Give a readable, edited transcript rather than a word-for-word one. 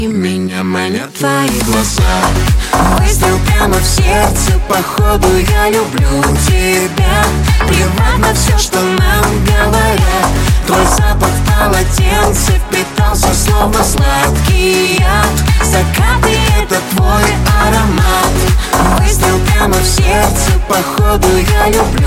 И меня манят твои глаза. Выстрел прямо в сердце, походу я люблю тебя. Плевать на все, что нам говорят. Твой запах в полотенце впитался, словно сладкий яд. Закаты — это твой аромат. Выстрел прямо в сердце, походу я люблю